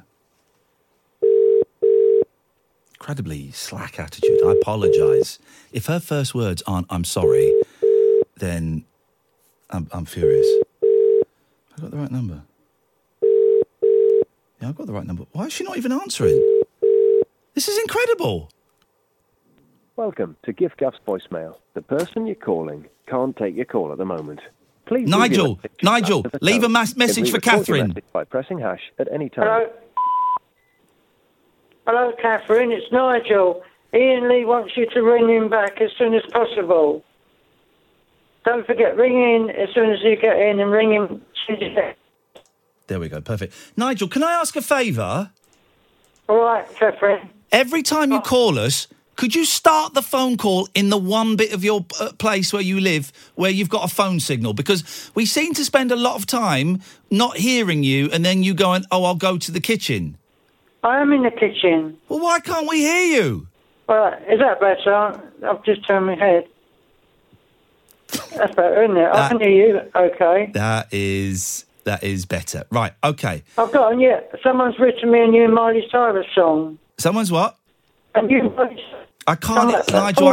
Incredibly slack attitude. I apologise. If her first words aren't "I'm sorry," then I'm furious. I got the right number. Yeah, I've got the right number. Why is she not even answering? This is incredible. Welcome to Gift Gaff's voicemail. The person you're calling can't take your call at the moment. Please Nigel, leave a message for Catherine. By pressing hash at any time. Hello? Hello, Catherine. It's Nigel. Ian Lee wants you to ring him back as soon as possible. Don't forget, ring in as soon as you get in and ring him as soon as you get. There we go, perfect. Nigel, can I ask a favour? All right, Catherine. Every time you call us, could you start the phone call in the one bit of your place where you live where you've got a phone signal? Because we seem to spend a lot of time not hearing you and then you going, oh, I'll go to the kitchen. I am in the kitchen. Well, why can't we hear you? Well, is that better? I've just turned my head. That's better, isn't it? I can hear you. Okay. That is better. Right, okay. I've got, yeah, someone's written me a new Miley Cyrus song. Someone's what? A new Miley I can't, Nigel,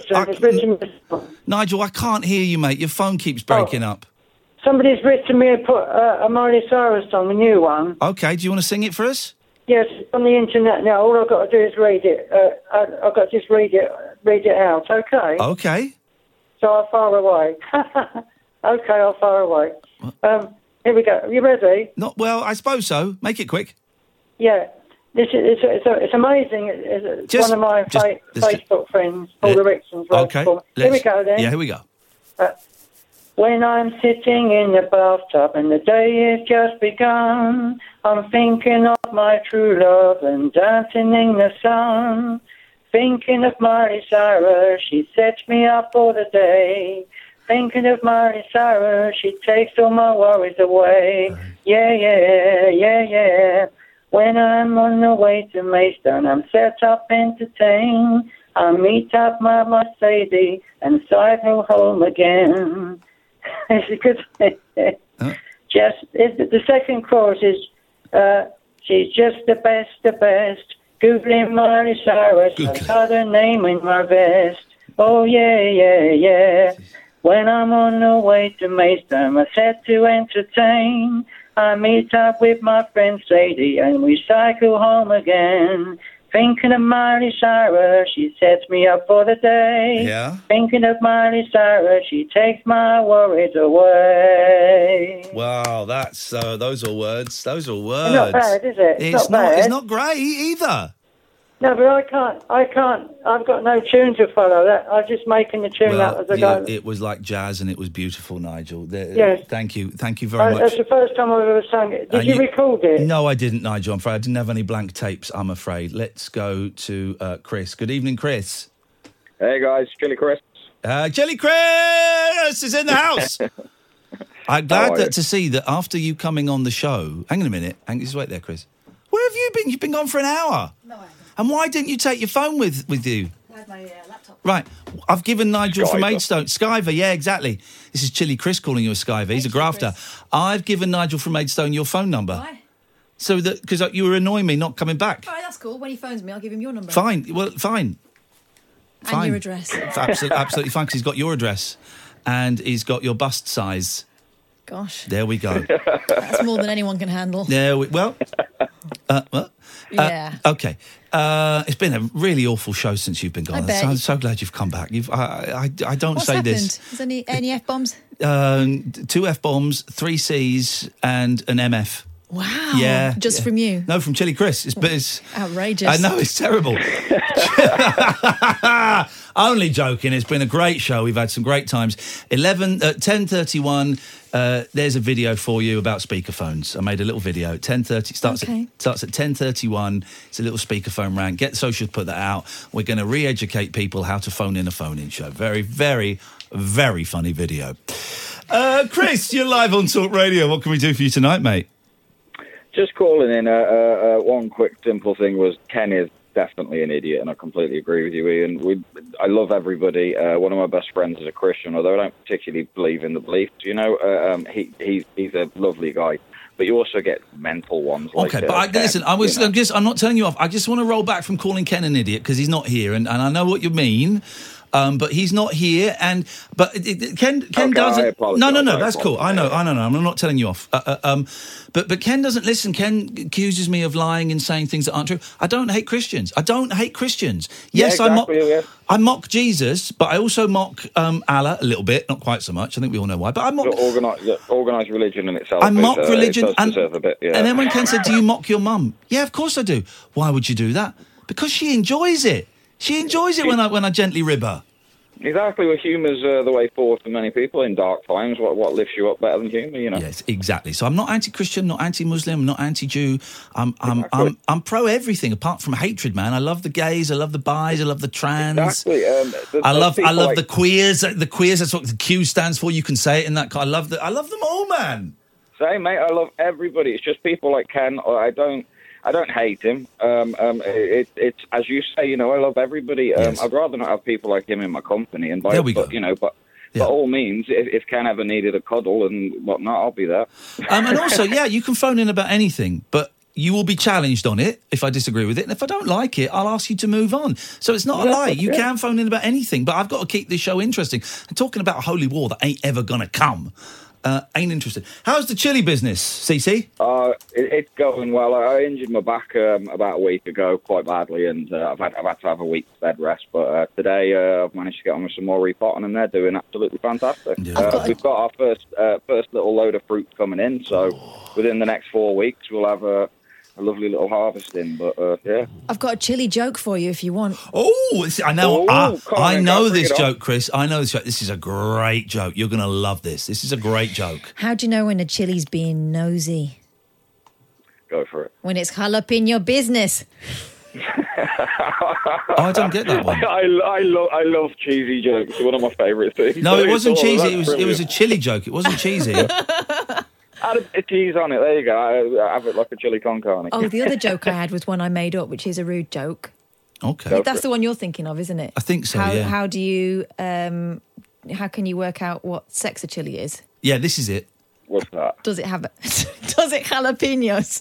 Nigel, I can't hear you, mate. Your phone keeps breaking up. Somebody's written me a Miley Cyrus song, a new one. Okay, do you want to sing it for us? Yes, it's on the internet now. All I've got to do is read it. I've got to just read it out, okay? Okay. So I'll fire away. Okay, I'll fire away. Here we go. Are you ready? Well, I suppose so. Make it quick. Yeah. It's amazing. It's one of my Facebook friends, Paul Rickson's. Okay. Here we go then. Yeah, here we go. When I'm sitting in the bathtub and the day has just begun, I'm thinking of my true love and dancing in the sun. Thinking of Miley Cyrus, she sets me up for the day. Thinking of Miley Cyrus, she takes all my worries away. Yeah, yeah, yeah, yeah. When I'm on the way to Maidstone, I'm set up entertained. I meet up my Mercedes and cycle home again. It's a good thing. The second chorus is, she's just the best. Googling Miley Cyrus, I've got her name in my vest. Oh, yeah, yeah, yeah. When I'm on the way to Maidstone, I'm set to entertain. I meet up with my friend Sadie and we cycle home again. Thinking of Miley Cyrus, she sets me up for the day. Yeah. Thinking of Miley Cyrus, she takes my worries away. Wow, that's those are words. Those are words. It's not bad, is it? It's not bad. It's not great either. No, but I can't. I've got no tune to follow. That I'm just making the tune up as I go. It was like jazz, and it was beautiful, Nigel. Yes. Thank you very much. That's the first time I've ever sung it. Did you record it? No, I didn't, Nigel. I'm afraid I didn't have any blank tapes. I'm afraid. Let's go to Chris. Good evening, Chris. Hey guys, Jelly Chris. Jelly Chris is in the house. I'm glad to see that after you coming on the show. Hang on a minute. Just wait there, Chris. Where have you been? You've been gone for an hour. No, I haven't. And why didn't you take your phone with you? I had my laptop. Right. I've given Nigel from Skyver. Maidstone... Skyver, yeah, exactly. This is Chilly Chris calling you a Skyver. He's a grafter. Chris. I've given Nigel from Maidstone your phone number. Why? So that... Because you were annoying me not coming back. All right, that's cool. When he phones me, I'll give him your number. Fine. Well, fine. And your address. Absolutely fine, because he's got your address. And he's got your bust size. Gosh. There we go. That's more than anyone can handle. Well... What? Yeah. Okay. It's been a really awful show since you've been gone. bet. I'm so glad you've come back. I don't What's say happened? this. Is there any F-bombs? 2 F-bombs, 3 C's, and an MF. Wow. Yeah. Just from you? No, from Chili Chris. It's Outrageous. I know, it's terrible. Only joking. It's been a great show. We've had some great times. 10:31. There's a video for you about speakerphones. I made a little video. 10:30 starts at 10:31. It's a little speakerphone rant. Get Social to put that out. We're going to re-educate people how to phone in a phone-in show. Very, very, very funny video. Chris, you're live on Talk Radio. What can we do for you tonight, mate? Just calling in, one quick simple thing was Ken is definitely an idiot, and I completely agree with you, Ian. I love everybody. One of my best friends is a Christian, although I don't particularly believe in the beliefs, he's a lovely guy. But you also get mental ones. Like, Okay, but listen, I'm not telling you off. I just want to roll back from calling Ken an idiot because he's not here, and I know what you mean. But he's not here, but Ken doesn't. No, that's cool. I know. I'm not telling you off. But Ken doesn't listen. Ken accuses me of lying and saying things that aren't true. I don't hate Christians. Yes, I mock Jesus, but I also mock Allah a little bit. Not quite so much. I think we all know why. But I mock organised religion in itself. I mock religion, it does deserve a bit, yeah. And then when Ken said, "Do you mock your mum?" Yeah, of course I do. Why would you do that? Because she enjoys it. She enjoys it when I gently rib her. Exactly. Well, humour's the way forward for many people in dark times. What lifts you up better than humour, you know? Yes, exactly. So I'm not anti-Christian, not anti-Muslim, not anti-Jew. I'm pro everything apart from hatred, man. I love the gays, I love the bis, I love the trans. Exactly. I love the queers. The queers. That's what the Q stands for. You can say it in that. I love them all, man. Same, mate. I love everybody. It's just people like Ken. I don't hate him. It's as you say, I love everybody. Yes. I'd rather not have people like him in my company. And There we go. By all means, if Ken ever needed a cuddle and whatnot, I'll be there. And also, you can phone in about anything, but you will be challenged on it if I disagree with it. And if I don't like it, I'll ask you to move on. So it's not a lie. You can phone in about anything, but I've got to keep this show interesting. And talking about a holy war that ain't ever going to come. Ain't interested. How's the chili business, CC? It's going well. I injured my back about a week ago quite badly, and I've had to have a week's bed rest. But today I've managed to get on with some more repotting, and they're doing absolutely fantastic. Yeah. We've got our first little load of fruit coming in, so within the next 4 weeks we'll have a lovely little harvest in. But yeah, I've got a chilli joke for you if you want. Oh, I know. I know this joke, Chris. I know this joke. This is a great joke. You're going to love this. This is a great joke. How do you know when a chili's being nosy? Go for it. When it's jalapeno business. I don't get that one. I love cheesy jokes. It's one of my favourite things. No, it wasn't cheesy. It was a chili joke. It wasn't cheesy. Add a bit of cheese on it. There you go. I have it like a chili con carne. Oh, the other joke I had was one I made up, which is a rude joke. Okay. That's the one you're thinking of, isn't it? I think so, yeah. How do you... how can you work out what sex a chili is? Yeah, this is it. What's that? Does it jalapenos?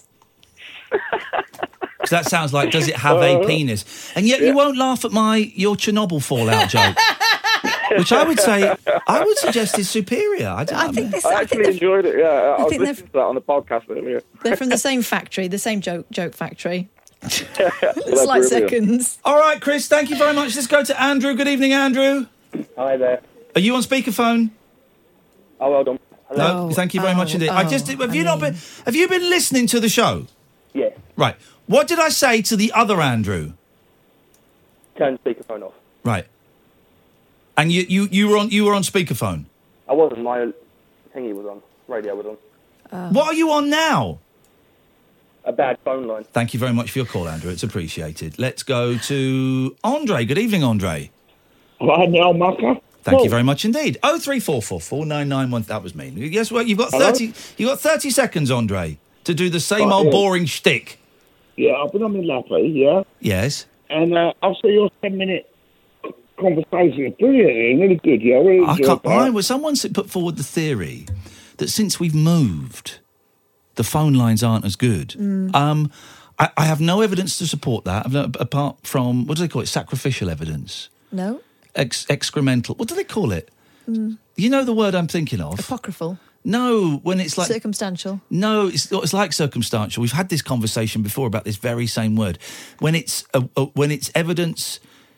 So that sounds like, does it have a penis? And yet you won't laugh at your Chernobyl fallout joke. Which I would suggest is superior. I actually enjoyed it. Yeah, I was listening to that on the podcast earlier. They're from the same factory, the same joke factory. It's brilliant. like seconds. All right, Chris. Thank you very much. Let's go to Andrew. Good evening, Andrew. Hi there. Are you on speakerphone? Oh, well done. Hello? No, thank you very much indeed. Have you been listening to the show? Yeah. Right. What did I say to the other Andrew? Turn speakerphone off. Right. And you were on speakerphone? I wasn't. My thingy was on. Radio was on. What are you on now? A bad phone line. Thank you very much for your call, Andrew. It's appreciated. Let's go to Andre. Good evening, Andre. Hi, now, Marco. Thank you very much indeed. 0344 499 That was me. Guess what? You've got 30. You got 30 seconds, Andre, to do the same old boring shtick. Yeah, I've been on my lappy. Yeah. Yes. And I'll see your 10-minute conversation. It's brilliant. Really good. Yeah. Really I can't. Well, someone put forward the theory that since we've moved, the phone lines aren't as good. I have no evidence to support that, apart from, what do they call it? Sacrificial evidence. No. Excremental. What do they call it? You know the word I'm thinking of? Apocryphal. No, when it's like circumstantial. No, it's like circumstantial. We've had this conversation before about this very same word. When it's evidence,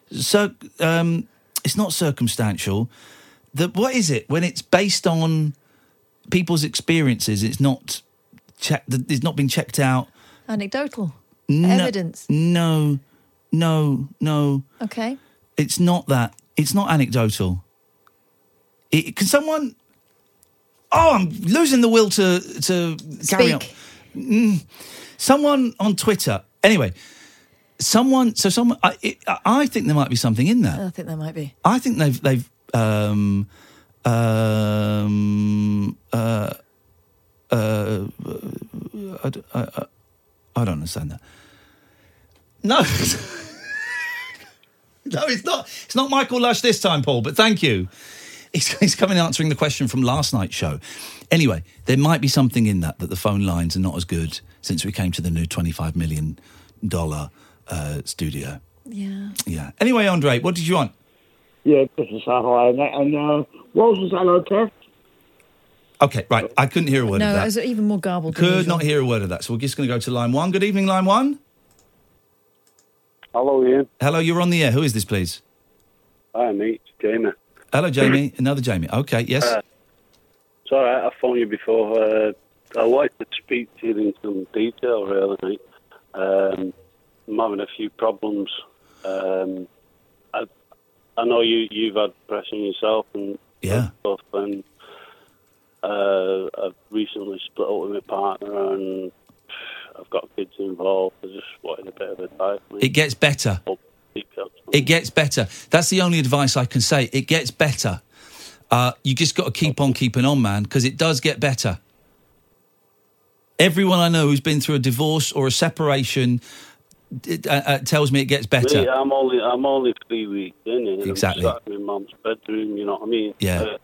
it's not circumstantial. What is it? When it's based on people's experiences, it's not been checked out. Anecdotal evidence. No. Okay. It's not that. It's not anecdotal. Can someone? Oh, I'm losing the will to carry on. Someone on Twitter. Anyway, someone. I think there might be something in that. I think there might be. I think they've. I don't understand that. No. No, it's not. It's not Michael Lush this time, Paul, but thank you. He's coming answering the question from last night's show. Anyway, there might be something in that the phone lines are not as good since we came to the new $25 million studio. Yeah. Yeah. Anyway, Andre, what did you want? Yeah, just to say hi. And what was the hello test? Okay, right. I couldn't hear a word of No, that. it was even more garbled. Could not hear a word of that. So we're just going to go to line one. Good evening, line one. Hello, Ian. Hello, you're on the air. Who is this, please? Hi, mate. It's Jamie. Hello, Jamie. Another Jamie. Okay, yes. It's all right. I phoned you before. I wanted to speak to you in some detail, really, mate. I'm having a few problems. I know you've had depression yourself and stuff, and I've recently split up with my partner, and I've got kids involved. I just wanted a bit of advice. Mate. It gets better. It gets better. That's the only advice I can say. It gets better. You just got to keep on keeping on, man, because it does get better. Everyone I know who's been through a divorce or a separation tells me it gets better. Mate, I'm only 3 weeks in, and exactly. I'm sat in my mum's bedroom. You know what I mean? Yeah.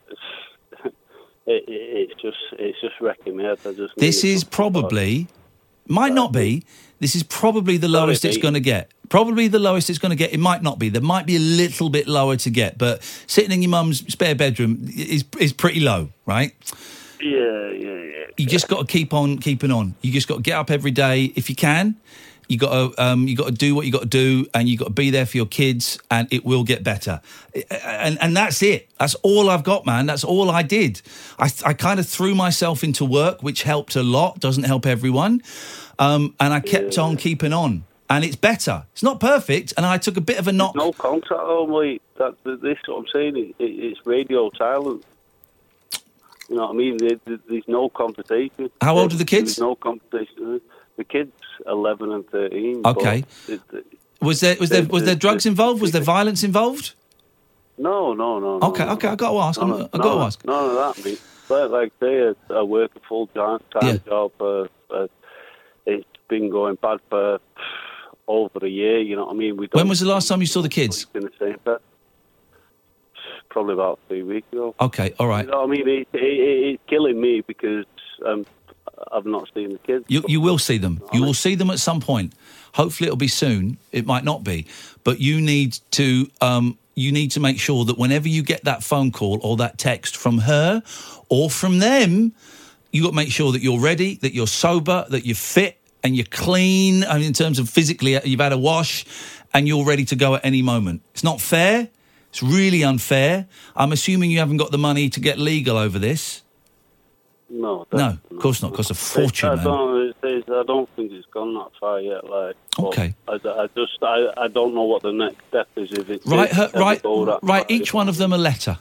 It's just wrecking me head. This is probably, might not be. This is probably the lowest it's going to get. Probably the lowest it's going to get. It might not be. There might be a little bit lower to get, but sitting in your mum's spare bedroom is pretty low, right? Yeah. You just got to keep on keeping on. You just got to get up every day if you can. You got to do what you got to do, and you got to be there for your kids, and it will get better. And that's it. That's all I've got, man. That's all I did. I kind of threw myself into work, which helped a lot. Doesn't help everyone. And I kept on keeping on, and it's better. It's not perfect, and I took a bit of a knock. No contact, only that. This what I'm saying. It's radio silence. You know what I mean? There's no conversation. How old are the kids? There's no conversation. The kids 11 and 13. Okay. Was there drugs involved? Was there violence involved? No. Okay. I got to ask. I got to ask. None of that, mate. Like I say, I work a full-time job. It's been going bad for over a year. You know what I mean? When was the last time you saw the kids? In the same bed. Probably about 3 weeks ago. Okay. All right. You know what I mean? It's killing me because I've not seen the kids. You will see them. You will see them at some point. Hopefully it'll be soon. It might not be. But you need to make sure that whenever you get that phone call or that text from her or from them, you got to make sure that you're ready, that you're sober, that you're fit and you're clean. I mean, in terms of physically, you've had a wash and you're ready to go at any moment. It's not fair. It's really unfair. I'm assuming you haven't got the money to get legal over this. No, of course not. It costs a fortune, man. I don't think it's gone that far yet. Okay. I don't know what the next step is. If it's write each one of them a letter.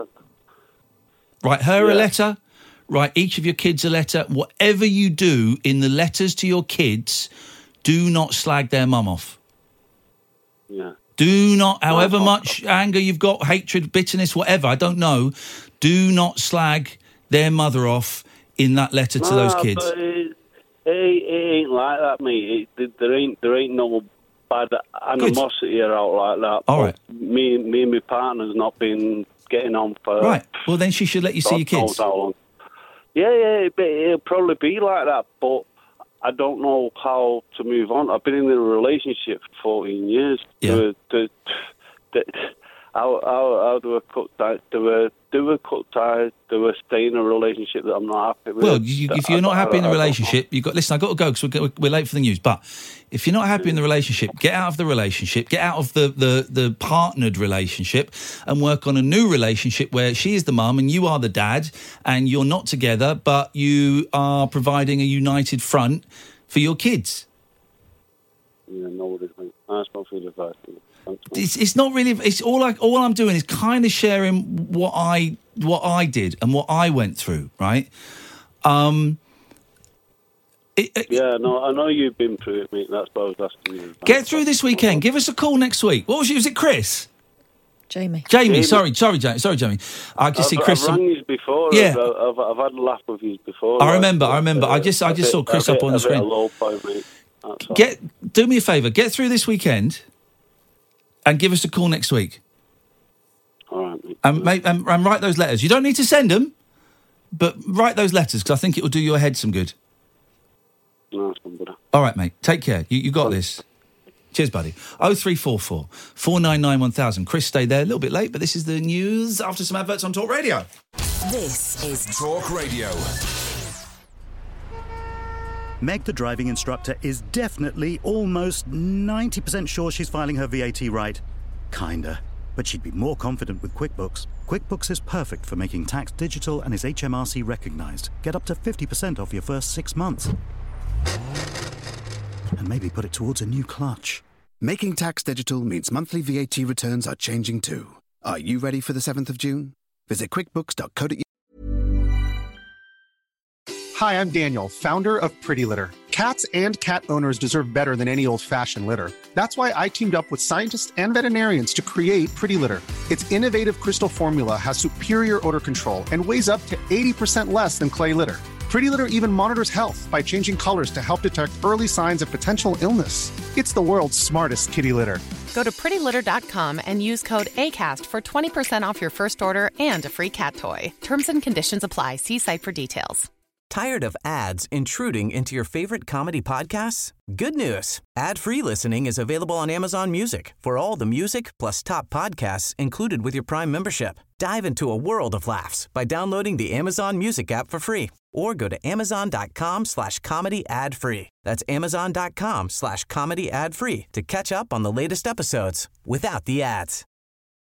Write her a letter. Write each of your kids a letter. Whatever you do in the letters to your kids, do not slag their mum off. Yeah. Do not, however much anger you've got, hatred, bitterness, whatever, I don't know, do not slag their mother off in that letter to those kids. But it ain't like that, mate. There ain't no bad animosity out like that. All right. Me and my partner's not been getting on for... Right. Well, then she should let you see your kids. How long. Yeah, it'll probably be like that, but I don't know how to move on. I've been in a relationship for 14 years. Yeah. How do I cut ties? Do I cut ties? Do I stay in a relationship that I'm not happy with? Well, if you're not happy in the relationship, you've got. Listen, I've got to go because we're late for the news. But if you're not happy in the relationship, get out of the relationship, get out of the partnered relationship, and work on a new relationship where she is the mum and you are the dad, and you're not together, but you are providing a united front for your kids. Yeah, no worries, mate. Nice one for your advice. It's not really. It's all I'm doing is kind of sharing what I did and what I went through. Right. Yeah, no, I know you've been through it, mate. That's what I was asking you. Get through this weekend. Give us a call next week. What was it, Chris? Jamie. Sorry, Jamie. I can see Chris. I've rang you before. Yeah. I've had a laugh with you before. I remember. I just saw Chris up on the screen. A low point, mate. That's all. Do me a favour. Get through this weekend, and give us a call next week. All right, mate. And write those letters. You don't need to send them, but write those letters because I think it will do your head some good. Nice one, brother. All right, mate. Take care. You got this. Cheers, buddy. 0344 499 1000. Chris, stay there. A little bit late, but this is the news after some adverts on Talk Radio. This is Talk Radio. Meg, the driving instructor, is definitely almost 90% sure she's filing her VAT right. Kinda. But she'd be more confident with QuickBooks. QuickBooks is perfect for making tax digital and is HMRC recognized. Get up to 50% off your first 6 months. And maybe put it towards a new clutch. Making tax digital means monthly VAT returns are changing too. Are you ready for the 7th of June? Visit quickbooks.co.uk. Hi, I'm Daniel, founder of Pretty Litter. Cats and cat owners deserve better than any old-fashioned litter. That's why I teamed up with scientists and veterinarians to create Pretty Litter. Its innovative crystal formula has superior odor control and weighs up to 80% less than clay litter. Pretty Litter even monitors health by changing colors to help detect early signs of potential illness. It's the world's smartest kitty litter. Go to prettylitter.com and use code ACAST for 20% off your first order and a free cat toy. Terms and conditions apply. See site for details. Tired of ads intruding into your favorite comedy podcasts? Good news. Ad-free listening is available on Amazon Music for all the music plus top podcasts included with your Prime membership. Dive into a world of laughs by downloading the Amazon Music app for free or go to amazon.com/comedy ad-free. That's amazon.com/comedy ad-free to catch up on the latest episodes without the ads.